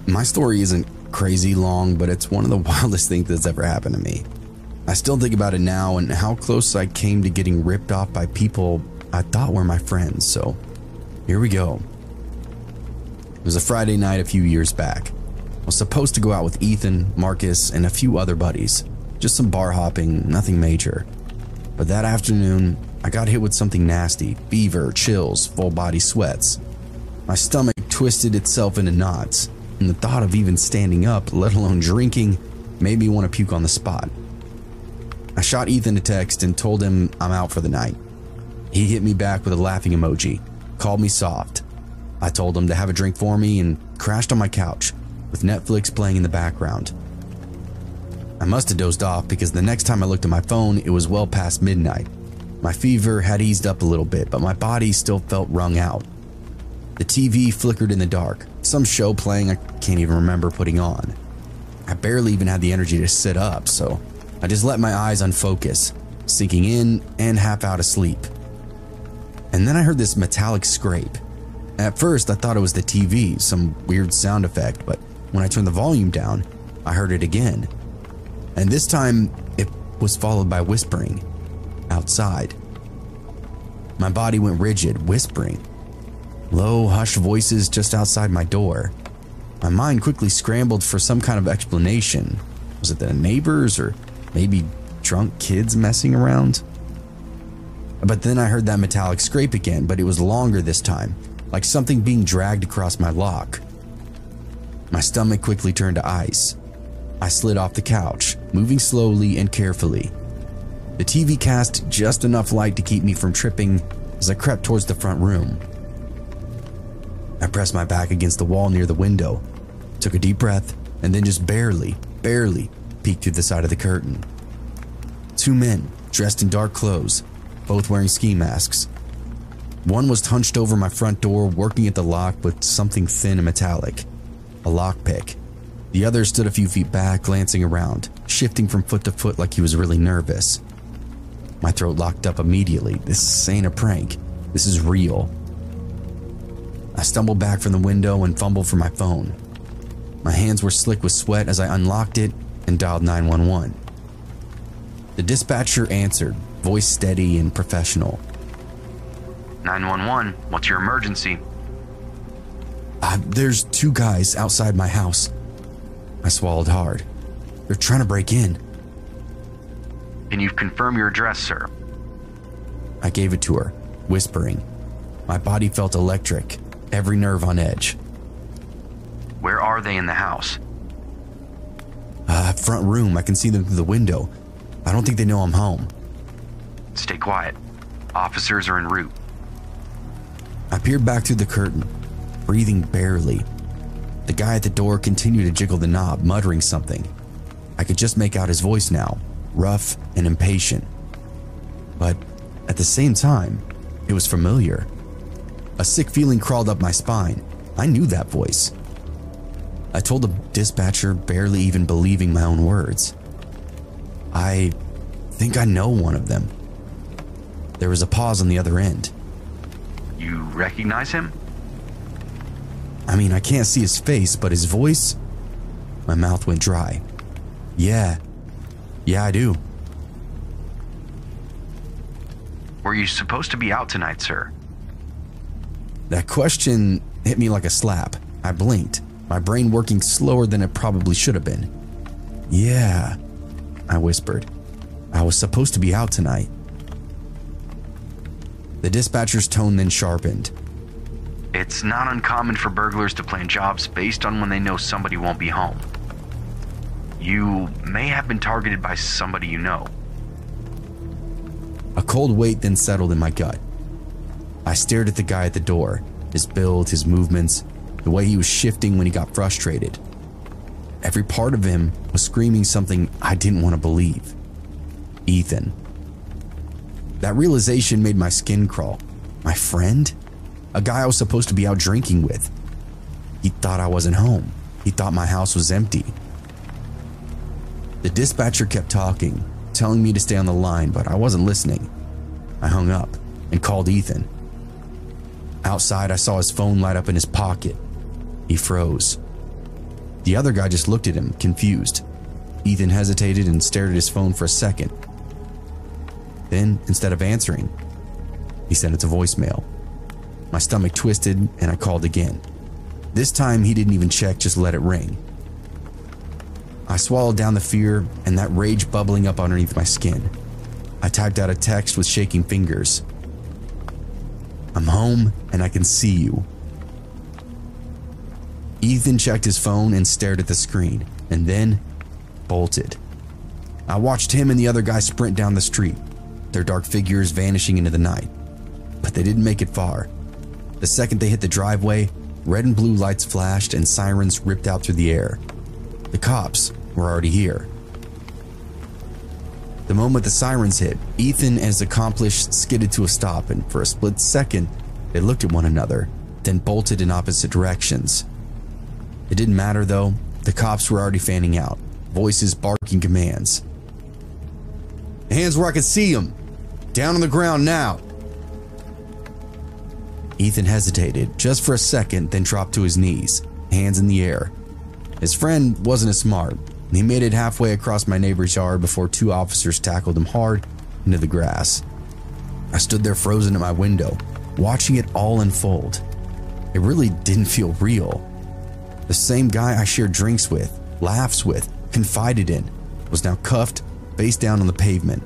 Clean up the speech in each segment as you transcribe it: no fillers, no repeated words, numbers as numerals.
My story isn't crazy long, but it's one of the wildest things that's ever happened to me. I still think about it now and how close I came to getting ripped off by people I thought were my friends, so here we go. It was a Friday night a few years back. I was supposed to go out with Ethan, Marcus, and a few other buddies. Just some bar hopping, nothing major. But that afternoon, I got hit with something nasty, fever, chills, full body sweats. My stomach twisted itself into knots, and the thought of even standing up, let alone drinking, made me want to puke on the spot. I shot Ethan a text and told him I'm out for the night. He hit me back with a laughing emoji, called me soft. I told him to have a drink for me and crashed on my couch, with Netflix playing in the background. I must have dozed off because the next time I looked at my phone, it was well past midnight. My fever had eased up a little bit, but my body still felt wrung out. The TV flickered in the dark, some show playing I can't even remember putting on. I barely even had the energy to sit up, so I just let my eyes unfocus, sinking in and half out of sleep. And then I heard this metallic scrape. At first, I thought it was the TV, some weird sound effect, but when I turned the volume down, I heard it again. And this time, it was followed by whispering outside. My body went rigid, whispering. Low, hushed voices just outside my door. My mind quickly scrambled for some kind of explanation. Was it the neighbors or maybe drunk kids messing around? But then I heard that metallic scrape again, but it was longer this time, like something being dragged across my lock. My stomach quickly turned to ice. I slid off the couch, moving slowly and carefully. The TV cast just enough light to keep me from tripping as I crept towards the front room. I pressed my back against the wall near the window, took a deep breath, and then just barely peeked through the side of the curtain. Two men, dressed in dark clothes, both wearing ski masks. One was hunched over my front door, working at the lock with something thin and metallic, a lockpick. The other stood a few feet back, glancing around, shifting from foot to foot like he was really nervous. My throat locked up immediately. This ain't a prank. This is real. I stumbled back from the window and fumbled for my phone. My hands were slick with sweat as I unlocked it and dialed 911. The dispatcher answered, voice steady and professional. 911, what's your emergency? There's two guys outside my house. I swallowed hard. They're trying to break in. Can you confirm your address, sir? I gave it to her, whispering. My body felt electric, every nerve on edge. Where are they in the house? Front room. I can see them through the window. I don't think they know I'm home. Stay quiet. Officers are en route. I peered back through the curtain, breathing barely. The guy at the door continued to jiggle the knob, muttering something. I could just make out his voice now, rough and impatient. But at the same time, it was familiar. A sick feeling crawled up my spine. I knew that voice. I told the dispatcher, barely even believing my own words. I think I know one of them. There was a pause on the other end. You recognize him? I mean, I can't see his face, but his voice? My mouth went dry. Yeah, I do. Were you supposed to be out tonight, sir? That question hit me like a slap. I blinked, my brain working slower than it probably should have been. Yeah, I whispered. I was supposed to be out tonight. The dispatcher's tone then sharpened. It's not uncommon for burglars to plan jobs based on when they know somebody won't be home. You may have been targeted by somebody you know. A cold weight then settled in my gut. I stared at the guy at the door, his build, his movements, the way he was shifting when he got frustrated. Every part of him was screaming something I didn't want to believe. Ethan. That realization made my skin crawl. My friend? A guy I was supposed to be out drinking with. He thought I wasn't home. He thought my house was empty. The dispatcher kept talking, telling me to stay on the line, but I wasn't listening. I hung up and called Ethan. Outside, I saw his phone light up in his pocket. He froze. The other guy just looked at him, confused. Ethan hesitated and stared at his phone for a second. Then, instead of answering, he sent it to voicemail. My stomach twisted and I called again. This time he didn't even check, just let it ring. I swallowed down the fear and that rage bubbling up underneath my skin. I typed out a text with shaking fingers. I'm home and I can see you. Ethan checked his phone and stared at the screen, and then bolted. I watched him and the other guy sprint down the street, their dark figures vanishing into the night. But they didn't make it far. The second they hit the driveway, red and blue lights flashed and sirens ripped out through the air. The cops were already here. The moment the sirens hit, Ethan and his accomplice skidded to a stop, and for a split second, they looked at one another, then bolted in opposite directions. It didn't matter though, the cops were already fanning out, voices barking commands. Hands where I can see them! Down on the ground now! Ethan hesitated just for a second, then dropped to his knees, hands in the air. His friend wasn't as smart. He made it halfway across my neighbor's yard before two officers tackled him hard into the grass. I stood there frozen at my window, watching it all unfold. It really didn't feel real. The same guy I shared drinks with, laughs with, confided in, was now cuffed, face down on the pavement.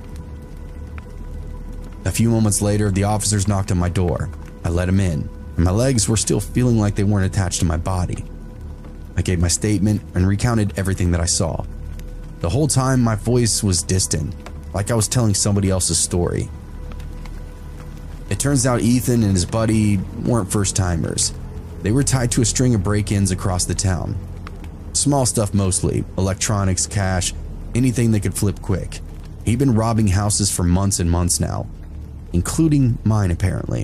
A few moments later, the officers knocked on my door. I let him in, and my legs were still feeling like they weren't attached to my body. I gave my statement and recounted everything that I saw. The whole time, my voice was distant, like I was telling somebody else's story. It turns out Ethan and his buddy weren't first-timers. They were tied to a string of break-ins across the town. Small stuff mostly, electronics, cash, anything that could flip quick. He'd been robbing houses for months and months now, including mine apparently.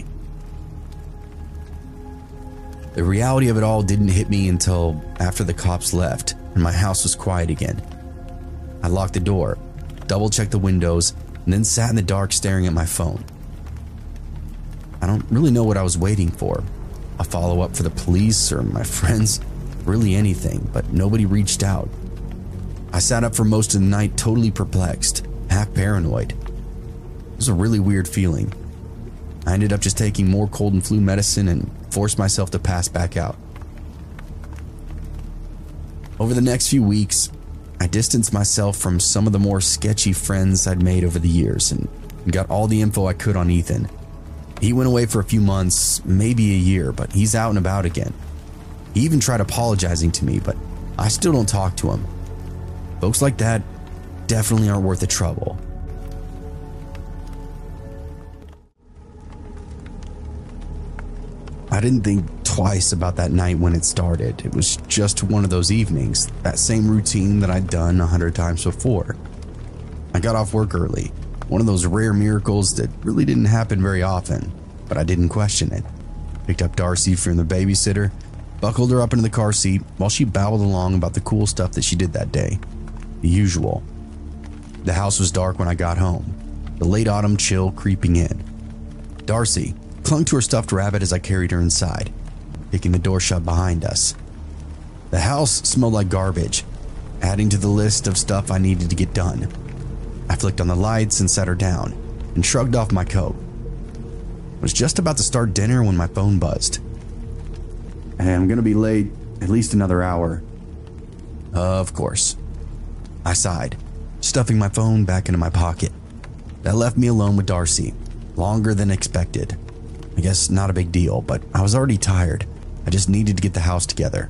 The reality of it all didn't hit me until after the cops left and my house was quiet again. I locked the door, double-checked the windows, and then sat in the dark staring at my phone. I don't really know what I was waiting for. A follow-up for the police or my friends, really anything, but nobody reached out. I sat up for most of the night totally perplexed, half paranoid. It was a really weird feeling. I ended up just taking more cold and flu medicine and forced myself to pass back out. Over the next few weeks, I distanced myself from some of the more sketchy friends I'd made over the years and got all the info I could on Ethan. He went away for a few months, maybe a year, but he's out and about again. He even tried apologizing to me, but I still don't talk to him. Folks like that definitely aren't worth the trouble. I didn't think twice about that night when it started. It was just one of those evenings, that same routine that I'd done 100 times before. I got off work early, one of those rare miracles that really didn't happen very often, but I didn't question it. Picked up Darcy from the babysitter, buckled her up into the car seat while she babbled along about the cool stuff that she did that day. The usual. The house was dark when I got home, the late autumn chill creeping in. Darcy clung to her stuffed rabbit as I carried her inside, kicking the door shut behind us. The house smelled like garbage, adding to the list of stuff I needed to get done. I flicked on the lights and sat her down, and shrugged off my coat. I was just about to start dinner when my phone buzzed. Hey, I'm gonna be late, at least another hour. Of course. I sighed, stuffing my phone back into my pocket. That left me alone with Darcy, longer than expected. I guess not a big deal, but I was already tired. I just needed to get the house together.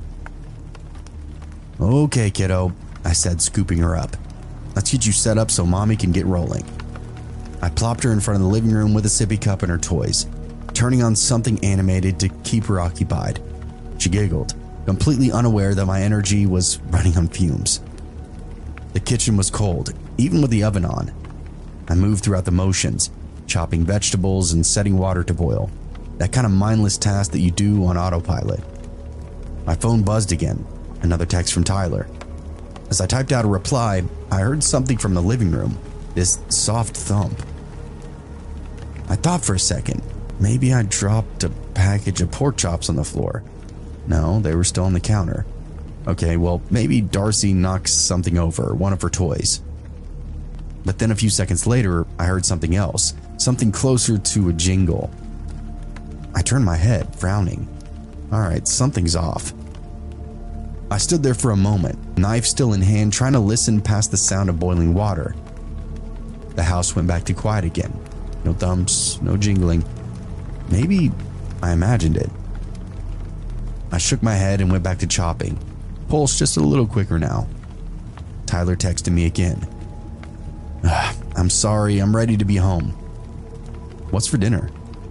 Okay, kiddo, I said, scooping her up. Let's get you set up so mommy can get rolling. I plopped her in front of the living room with a sippy cup and her toys, turning on something animated to keep her occupied. She giggled, completely unaware that my energy was running on fumes. The kitchen was cold, even with the oven on. I moved throughout the motions, chopping vegetables and setting water to boil. That kind of mindless task that you do on autopilot. My phone buzzed again, another text from Tyler. As I typed out a reply, I heard something from the living room, this soft thump. I thought for a second, maybe I dropped a package of pork chops on the floor. No, they were still on the counter. Okay, well, maybe Darcy knocks something over, one of her toys. But then a few seconds later, I heard something else, something closer to a jingle. I turned my head, frowning. All right, something's off. I stood there for a moment, knife still in hand, trying to listen past the sound of boiling water. The house went back to quiet again. No thumps, no jingling. Maybe I imagined it. I shook my head and went back to chopping. Pulse just a little quicker now. Tyler texted me again. I'm sorry, I'm ready to be home. What's for dinner?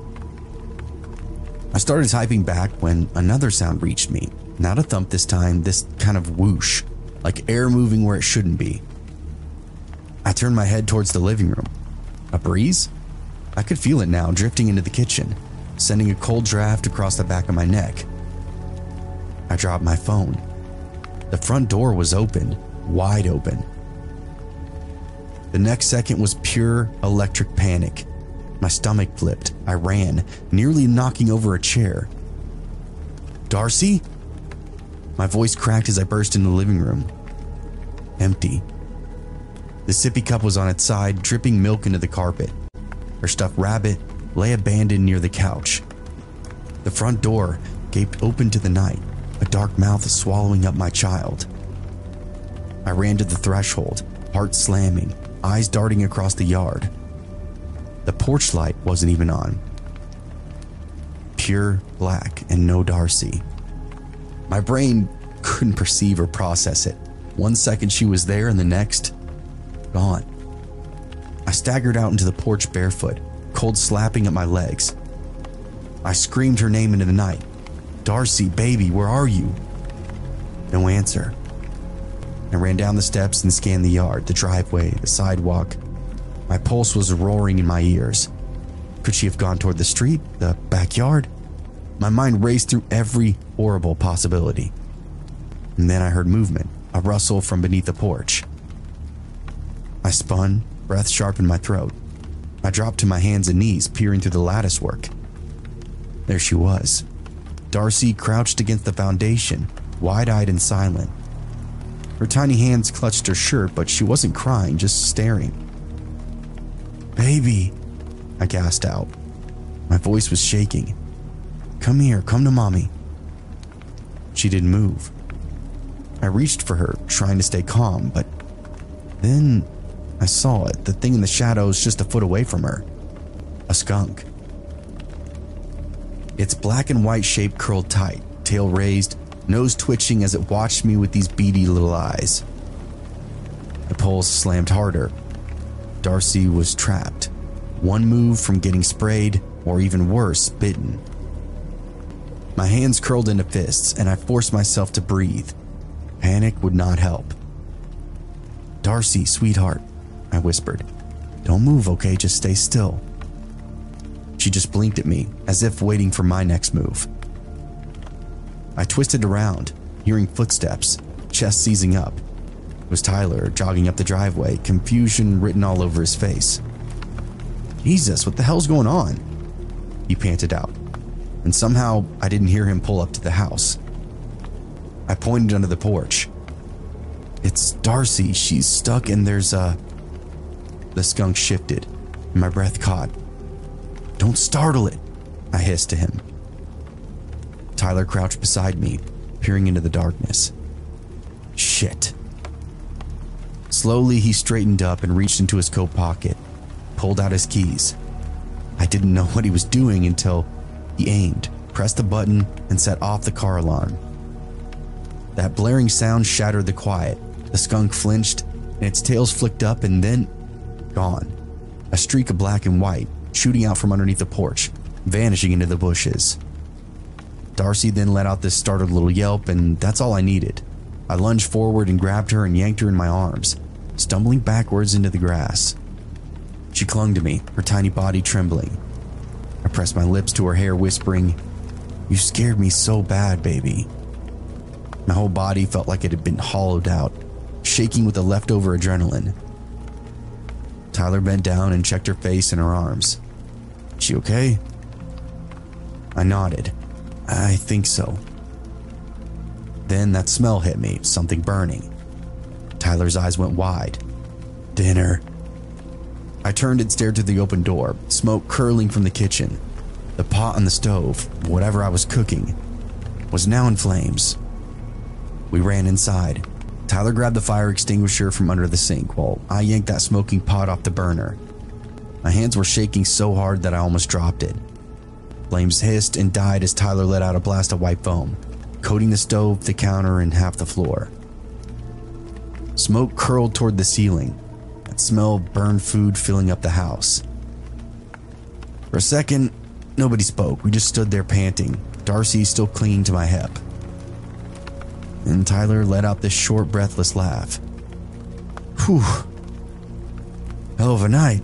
I started typing back when another sound reached me. Not a thump this time, this kind of whoosh, like air moving where it shouldn't be. I turned my head towards the living room. A breeze? I could feel it now, drifting into the kitchen, sending a cold draft across the back of my neck. I dropped my phone. The front door was open, wide open. The next second was pure electric panic. My stomach flipped. I ran, nearly knocking over a chair. Darcy? My voice cracked as I burst into the living room. Empty. The sippy cup was on its side, dripping milk into the carpet. Her stuffed rabbit lay abandoned near the couch. The front door gaped open to the night, a dark mouth swallowing up my child. I ran to the threshold, heart slamming, eyes darting across the yard. The porch light wasn't even on. Pure black and no Darcy. My brain couldn't perceive or process it. 1 second she was there and the next, gone. I staggered out into the porch barefoot, cold slapping at my legs. I screamed her name into the night. Darcy, baby, where are you? No answer. I ran down the steps and scanned the yard, the driveway, the sidewalk. My pulse was roaring in my ears. Could she have gone toward the street, the backyard? My mind raced through every horrible possibility. And then I heard movement, a rustle from beneath the porch. I spun, breath sharp in my throat. I dropped to my hands and knees, peering through the lattice work. There she was. Darcy crouched against the foundation, wide-eyed and silent. Her tiny hands clutched her shirt, but she wasn't crying, just staring. Baby, I gasped out. My voice was shaking. Come here, come to mommy. She didn't move. I reached for her, trying to stay calm, but then I saw it, the thing in the shadows just a foot away from her. A skunk. Its black and white shape curled tight, tail raised, nose twitching as it watched me with these beady little eyes. The pulse slammed harder. Darcy was trapped. One move from getting sprayed, or even worse, bitten. My hands curled into fists, and I forced myself to breathe. Panic would not help. Darcy, sweetheart, I whispered. Don't move, okay? Just stay still. She just blinked at me, as if waiting for my next move. I twisted around, hearing footsteps, chest seizing up. It was Tyler jogging up the driveway, confusion written all over his face. Jesus, what the hell's going on? He panted out, and somehow I didn't hear him pull up to the house. I pointed under the porch. It's Darcy, she's stuck and there's a... The skunk shifted, and my breath caught. Don't startle it, I hissed to him. Tyler crouched beside me, peering into the darkness. Shit. Slowly, he straightened up and reached into his coat pocket, pulled out his keys. I didn't know what he was doing until he aimed, pressed the button, and set off the car alarm. That blaring sound shattered the quiet. The skunk flinched, and its tails flicked up and then gone. A streak of black and white shooting out from underneath the porch, vanishing into the bushes. Darcy then let out this startled little yelp, and that's all I needed. I lunged forward and grabbed her and yanked her in my arms, stumbling backwards into the grass. She clung to me, her tiny body trembling. I pressed my lips to her hair, whispering, "You scared me so bad, baby." My whole body felt like it had been hollowed out, shaking with the leftover adrenaline. Tyler bent down and checked her face and her arms. She okay? I nodded. I think so. Then that smell hit me, something burning. Tyler's eyes went wide. Dinner. I turned and stared through the open door, smoke curling from the kitchen. The pot on the stove, whatever I was cooking, was now in flames. We ran inside. Tyler grabbed the fire extinguisher from under the sink while I yanked that smoking pot off the burner. My hands were shaking so hard that I almost dropped it. Flames hissed and died as Tyler let out a blast of white foam, coating the stove, the counter, and half the floor. Smoke curled toward the ceiling. That smell of burned food filling up the house. For a second, nobody spoke. We just stood there panting, Darcy still clinging to my hip. And Tyler let out this short, breathless laugh. Whew. Hell of a night.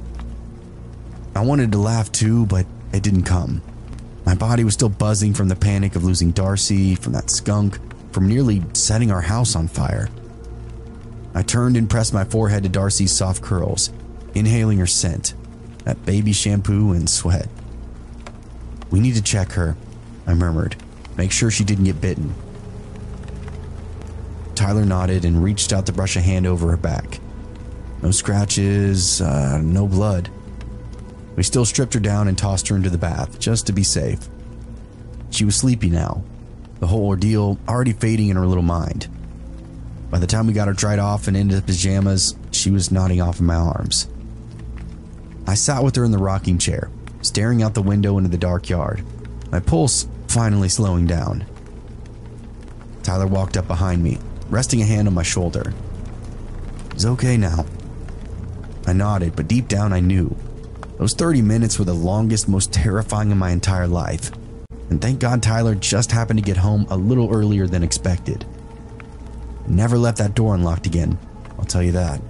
I wanted to laugh too, but it didn't come. My body was still buzzing from the panic of losing Darcy, from that skunk, from nearly setting our house on fire. I turned and pressed my forehead to Darcy's soft curls, inhaling her scent, that baby shampoo and sweat. We need to check her, I murmured. Make sure she didn't get bitten. Tyler nodded and reached out to brush a hand over her back. No scratches, no blood. We still stripped her down and tossed her into the bath, just to be safe. She was sleepy now, the whole ordeal already fading in her little mind. By the time we got her dried off and into pajamas, she was nodding off in my arms. I sat with her in the rocking chair, staring out the window into the dark yard, my pulse finally slowing down. Tyler walked up behind me, resting a hand on my shoulder. It's okay now. I nodded, but deep down I knew. Those 30 minutes were the longest, most terrifying of my entire life. And thank God Tyler just happened to get home a little earlier than expected. Never left that door unlocked again, I'll tell you that.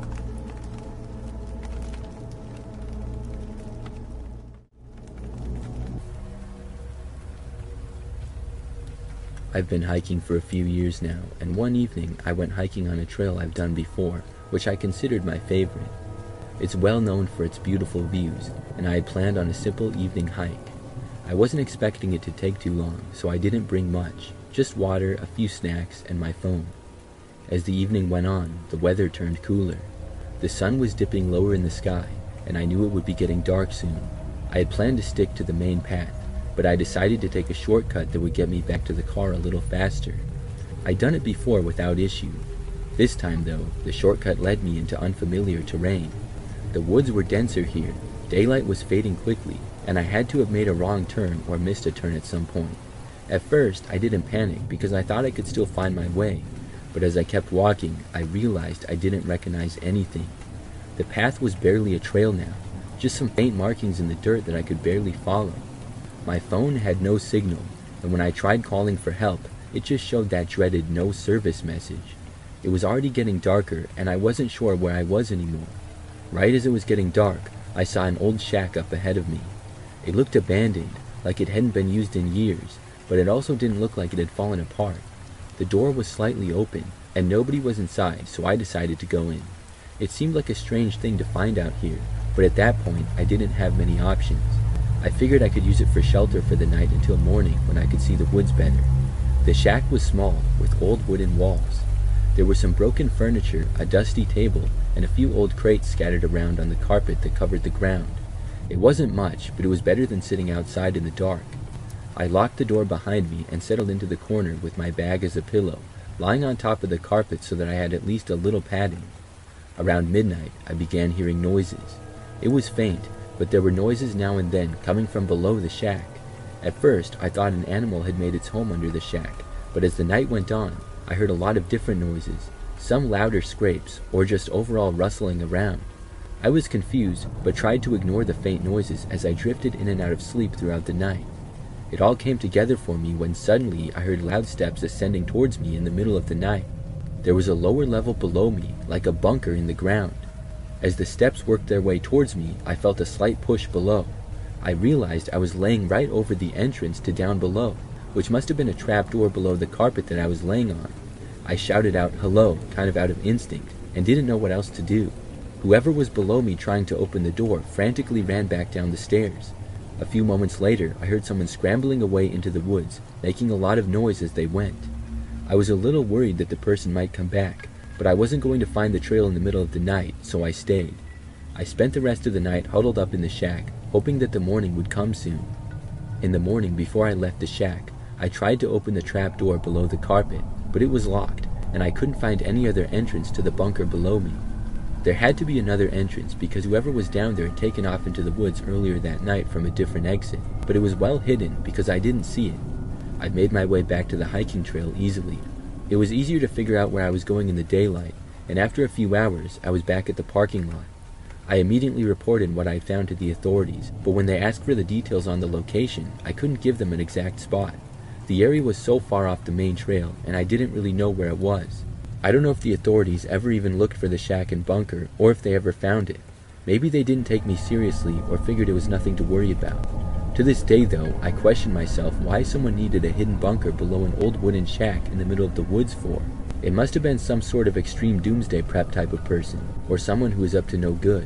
I've been hiking for a few years now, and one evening I went hiking on a trail I've done before, which I considered my favorite. It's well known for its beautiful views, and I had planned on a simple evening hike. I wasn't expecting it to take too long, so I didn't bring much, just water, a few snacks, and my phone. As the evening went on, the weather turned cooler. The sun was dipping lower in the sky, and I knew it would be getting dark soon. I had planned to stick to the main path, but I decided to take a shortcut that would get me back to the car a little faster. I'd done it before without issue. This time, though, the shortcut led me into unfamiliar terrain. The woods were denser here, daylight was fading quickly, and I had to have made a wrong turn or missed a turn at some point. At first, I didn't panic because I thought I could still find my way, but as I kept walking, I realized I didn't recognize anything. The path was barely a trail now, just some faint markings in the dirt that I could barely follow. My phone had no signal, and when I tried calling for help, it just showed that dreaded no service message. It was already getting darker, and I wasn't sure where I was anymore. Right as it was getting dark, I saw an old shack up ahead of me. It looked abandoned, like it hadn't been used in years, but it also didn't look like it had fallen apart. The door was slightly open, and nobody was inside, so I decided to go in. It seemed like a strange thing to find out here, but at that point, I didn't have many options. I figured I could use it for shelter for the night until morning when I could see the woods better. The shack was small, with old wooden walls. There was some broken furniture, a dusty table, and a few old crates scattered around on the carpet that covered the ground. It wasn't much, but it was better than sitting outside in the dark. I locked the door behind me and settled into the corner with my bag as a pillow, lying on top of the carpet so that I had at least a little padding. Around midnight, I began hearing noises. It was faint, but there were noises now and then coming from below the shack. At first, I thought an animal had made its home under the shack, but as the night went on, I heard a lot of different noises, some louder scrapes, or just overall rustling around. I was confused, but tried to ignore the faint noises as I drifted in and out of sleep throughout the night. It all came together for me when suddenly I heard loud steps ascending towards me in the middle of the night. There was a lower level below me, like a bunker in the ground. As the steps worked their way towards me, I felt a slight push below. I realized I was laying right over the entrance to down below, which must have been a trap door below the carpet that I was laying on. I shouted out hello, kind of out of instinct, and didn't know what else to do. Whoever was below me trying to open the door frantically ran back down the stairs. A few moments later, I heard someone scrambling away into the woods, making a lot of noise as they went. I was a little worried that the person might come back, but I wasn't going to find the trail in the middle of the night, so I stayed. I spent the rest of the night huddled up in the shack, hoping that the morning would come soon. In the morning, before I left the shack, I tried to open the trap door below the carpet, but it was locked, and I couldn't find any other entrance to the bunker below me. There had to be another entrance because whoever was down there had taken off into the woods earlier that night from a different exit, but it was well hidden because I didn't see it. I made my way back to the hiking trail easily. It was easier to figure out where I was going in the daylight, and after a few hours, I was back at the parking lot. I immediately reported what I had found to the authorities, but when they asked for the details on the location, I couldn't give them an exact spot. The area was so far off the main trail, and I didn't really know where it was. I don't know if the authorities ever even looked for the shack and bunker, or if they ever found it. Maybe they didn't take me seriously, or figured it was nothing to worry about. To this day, though, I question myself why someone needed a hidden bunker below an old wooden shack in the middle of the woods for. It must have been some sort of extreme doomsday prep type of person, or someone who was up to no good.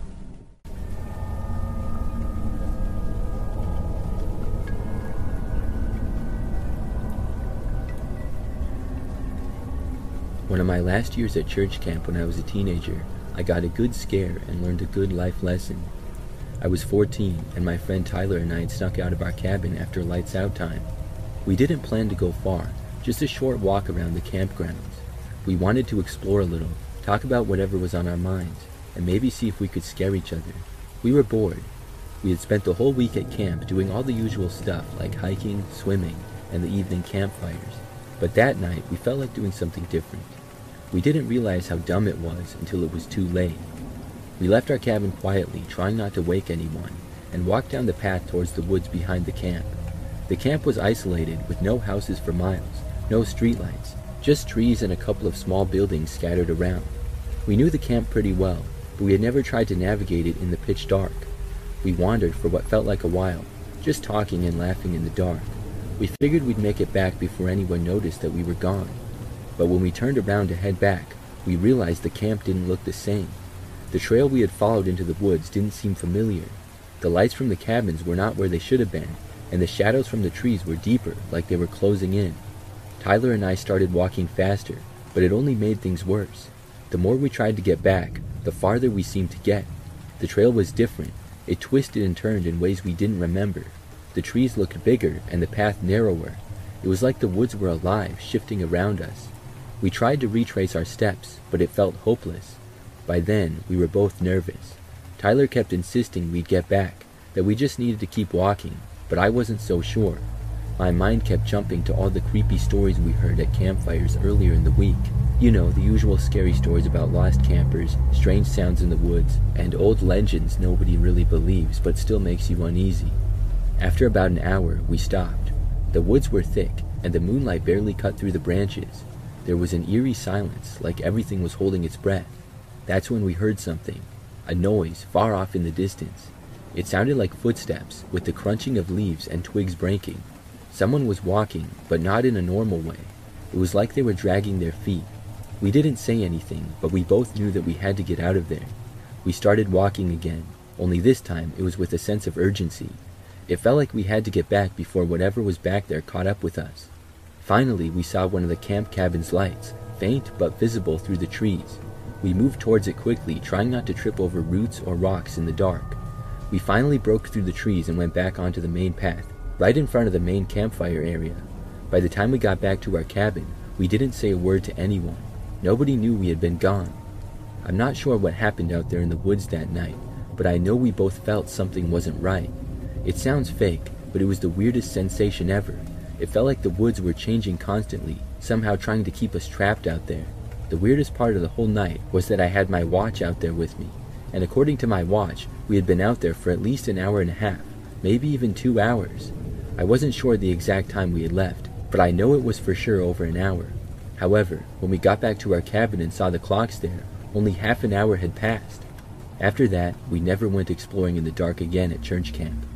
One of my last years at church camp when I was a teenager, I got a good scare and learned a good life lesson. I was 14, and my friend Tyler and I had snuck out of our cabin after lights out time. We didn't plan to go far, just a short walk around the campgrounds. We wanted to explore a little, talk about whatever was on our minds, and maybe see if we could scare each other. We were bored. We had spent the whole week at camp doing all the usual stuff like hiking, swimming, and the evening campfires. But that night, we felt like doing something different. We didn't realize how dumb it was until it was too late. We left our cabin quietly, trying not to wake anyone, and walked down the path towards the woods behind the camp. The camp was isolated, with no houses for miles, no streetlights, just trees and a couple of small buildings scattered around. We knew the camp pretty well, but we had never tried to navigate it in the pitch dark. We wandered for what felt like a while, just talking and laughing in the dark. We figured we'd make it back before anyone noticed that we were gone. But when we turned around to head back, we realized the camp didn't look the same. The trail we had followed into the woods didn't seem familiar. The lights from the cabins were not where they should have been, and the shadows from the trees were deeper, like they were closing in. Tyler and I started walking faster, but it only made things worse. The more we tried to get back, the farther we seemed to get. The trail was different. It twisted and turned in ways we didn't remember. The trees looked bigger and the path narrower. It was like the woods were alive, shifting around us. We tried to retrace our steps, but it felt hopeless. By then, we were both nervous. Tyler kept insisting we'd get back, that we just needed to keep walking, but I wasn't so sure. My mind kept jumping to all the creepy stories we heard at campfires earlier in the week. You know, the usual scary stories about lost campers, strange sounds in the woods, and old legends nobody really believes but still makes you uneasy. After about an hour, we stopped. The woods were thick, and the moonlight barely cut through the branches. There was an eerie silence, like everything was holding its breath. That's when we heard something, a noise far off in the distance. It sounded like footsteps, with the crunching of leaves and twigs breaking. Someone was walking, but not in a normal way. It was like they were dragging their feet. We didn't say anything, but we both knew that we had to get out of there. We started walking again, only this time it was with a sense of urgency. It felt like we had to get back before whatever was back there caught up with us. Finally, we saw one of the camp cabin's lights, faint but visible through the trees. We moved towards it quickly, trying not to trip over roots or rocks in the dark. We finally broke through the trees and went back onto the main path, right in front of the main campfire area. By the time we got back to our cabin, we didn't say a word to anyone. Nobody knew we had been gone. I'm not sure what happened out there in the woods that night, but I know we both felt something wasn't right. It sounds fake, but it was the weirdest sensation ever. It felt like the woods were changing constantly, somehow trying to keep us trapped out there. The weirdest part of the whole night was that I had my watch out there with me, and according to my watch, we had been out there for at least an hour and a half, maybe even 2 hours. I wasn't sure the exact time we had left, but I know it was for sure over an hour. However, when we got back to our cabin and saw the clocks there, only half an hour had passed. After that, we never went exploring in the dark again at church camp.